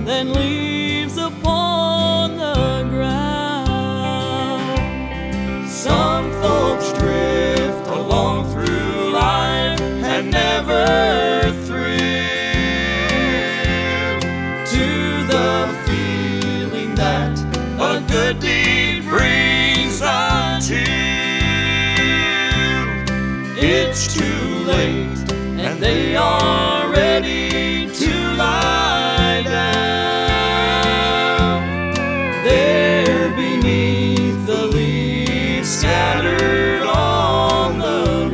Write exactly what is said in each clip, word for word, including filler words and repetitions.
than leaves upon the ground. Some folks drift along through life and never thrill to the feeling that a good deed brings until it's too late and they are ready to lie down there beneath the leaves scattered on the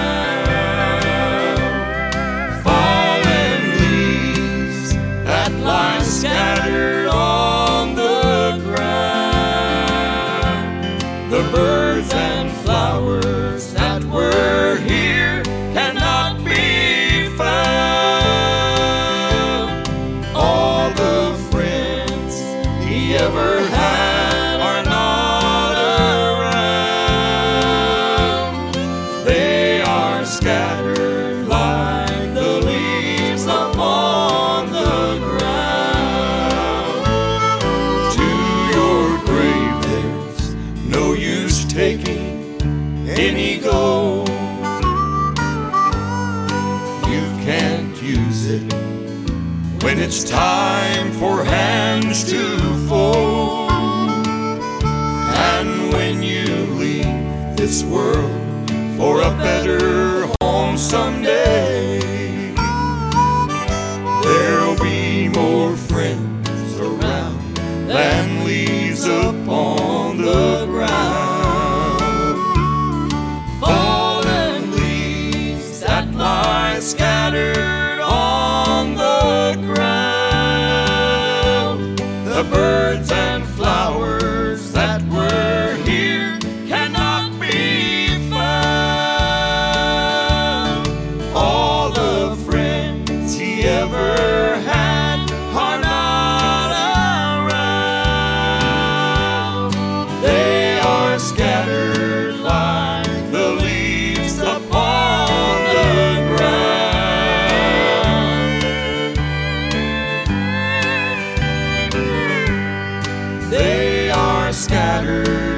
ground. Fallen leaves that lie scattered on the ground. The birds and flowers that were here cannot be found. All the friends he ever had are not around. They are scattered like the leaves upon the ground. To your grave there's no use taking any gold. You can't use it when it's time for hands to fold. And when you leave this world for a better home someday, there'll be more friends around than leaves upon the ground. Fallen leaves that lie scattered on the ground. The birds and flowers that were here cannot be found. All the friends he ever had are not around. They are scattered like the leaves upon the ground. They are scattered